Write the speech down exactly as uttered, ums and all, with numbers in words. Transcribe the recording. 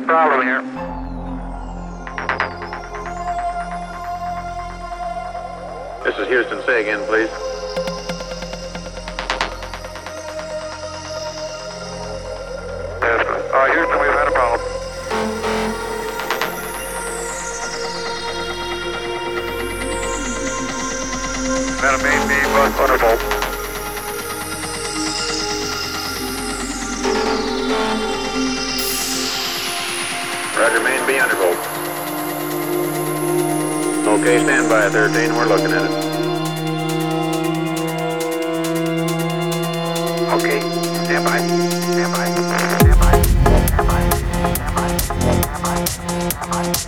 problem here. This is Houston. Say again, please. Yes, uh, Houston, we've had a problem. Had a main B bus undervolt. Roger, main B undervolt. Okay, stand by, thirteen. We're looking at it. Okay, stand by.